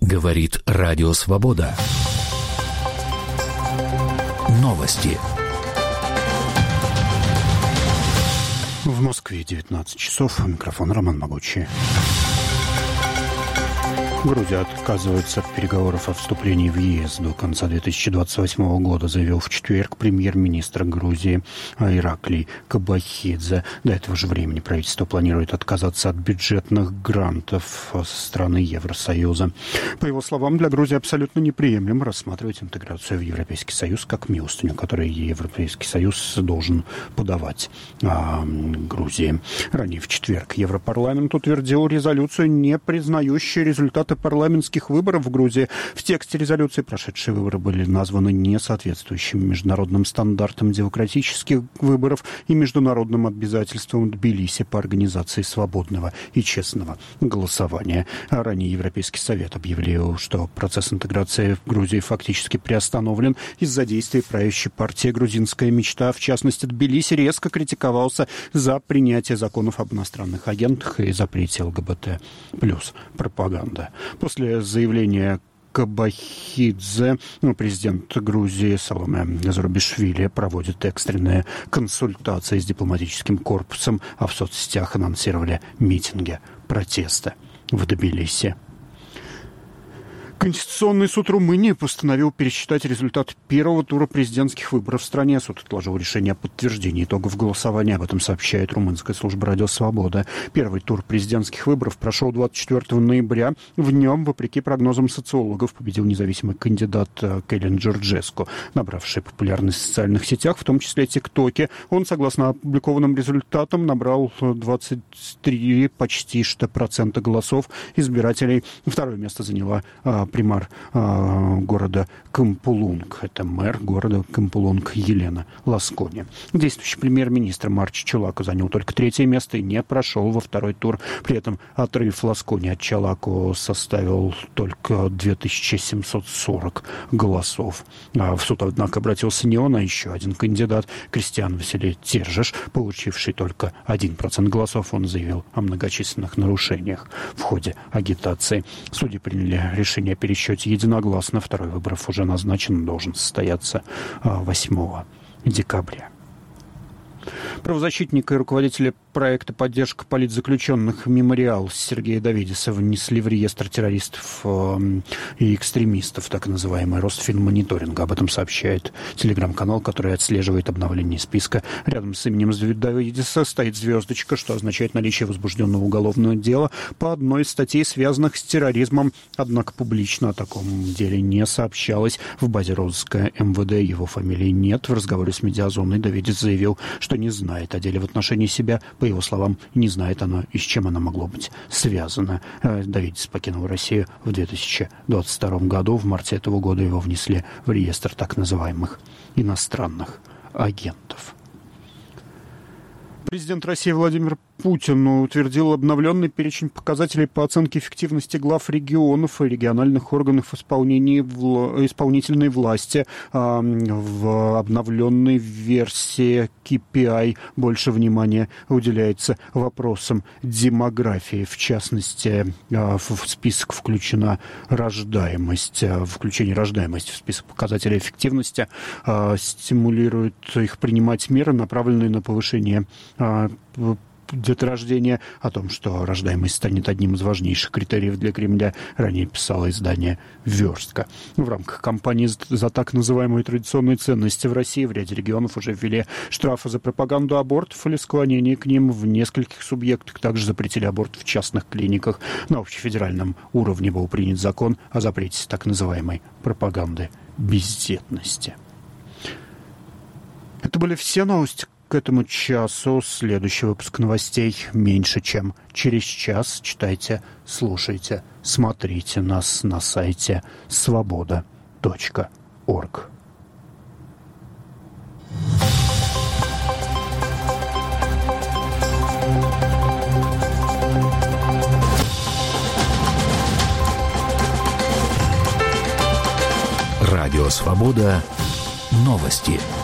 Говорит Радио Свобода. Новости. В Москве 19 часов. Микрофон Роман Могучий. Грузия отказывается от переговоров о вступлении в ЕС до конца 2028 года, заявил в четверг премьер-министр Грузии Ираклий Кобахидзе. До этого же времени правительство планирует отказаться от бюджетных грантов со стороны Евросоюза. По его словам, для Грузии абсолютно неприемлемо рассматривать интеграцию в Европейский Союз как милостыню, которую Европейский Союз должен подавать Грузии. Ранее в четверг Европарламент утвердил резолюцию, не признающую результаты парламентских выборов в Грузии. В тексте резолюции прошедшие выборы были названы несоответствующими международным стандартам демократических выборов и международным обязательствам Тбилиси по организации свободного и честного голосования. Ранее Европейский Совет объявил, что процесс интеграции в Грузии фактически приостановлен из-за действий правящей партии «Грузинская мечта». В частности, Тбилиси резко критиковался за принятие законов об иностранных агентах и запрете ЛГБТ плюс пропаганды. После заявления Кобахидзе президент Грузии Саломе Зурабишвили проводит экстренные консультации с дипломатическим корпусом, а в соцсетях анонсировали митинги протеста в Тбилиси. Конституционный суд Румынии постановил пересчитать результат первого тура президентских выборов в стране. Суд отложил решение о подтверждении итогов голосования. Об этом сообщает румынская служба «Радио Свобода». Первый тур президентских выборов прошел 24 ноября. В нем, вопреки прогнозам социологов, победил независимый кандидат Кэлин Джорджеску, набравший популярность в социальных сетях, в том числе ТикТоке. Он, согласно опубликованным результатам, набрал 23 почти что процента голосов избирателей. Второе место заняла примар города Кампулунг. Это мэр города Кампулунг Елена Ласкони. Действующий премьер-министр Марч Чолако занял только третье место и не прошел во второй тур. При этом отрыв Ласкони от Чолако составил только 2740 голосов. В суд, однако, обратился не он, а еще один кандидат, Кристиан Василий Тержеш, получивший только 1% голосов. Он заявил о многочисленных нарушениях в ходе агитации. Судьи приняли решение о пересчете единогласно. Второй выборов уже назначен, должен состояться 8 декабря. Правозащитник и руководитель проекта «Поддержка политзаключенных» «Мемориал» Сергея Давидиса внесли в реестр террористов и экстремистов, так называемый Росфинмониторинг. Об этом сообщает телеграм-канал, который отслеживает обновление списка. Рядом с именем Давидиса стоит звездочка, что означает наличие возбужденного уголовного дела по одной из статей, связанных с терроризмом. Однако публично о таком деле не сообщалось. В базе розыска МВД его фамилии нет. В разговоре с «Медиазоной» Давидис заявил, что не знает о деле в отношении себя. По его словам, не знает оно и с чем оно могло быть связано. Давидис покинул Россию в 2022 году. В марте этого года его внесли в реестр так называемых иностранных агентов. Президент России Владимир Путин утвердил обновленный перечень показателей по оценке эффективности глав регионов и региональных органов исполнительной власти. В обновленной версии KPI больше внимания уделяется вопросам демографии. В частности, в список включена рождаемость. Включение рождаемости в список показателей эффективности стимулирует их принимать меры, направленные на повышение деторождения. О том, что рождаемость станет одним из важнейших критериев для Кремля, ранее писало издание «Верстка». В рамках кампании за так называемые традиционные ценности в России в ряде регионов уже ввели штрафы за пропаганду абортов или склонение к ним. В нескольких субъектах также запретили аборт в частных клиниках. На общефедеральном уровне был принят закон о запрете так называемой пропаганды бездетности. Это были все новости к этому часу. Следующий выпуск новостей меньше, чем через час. Читайте, слушайте, смотрите нас на сайте svoboda.org. Радио Свобода. Новости.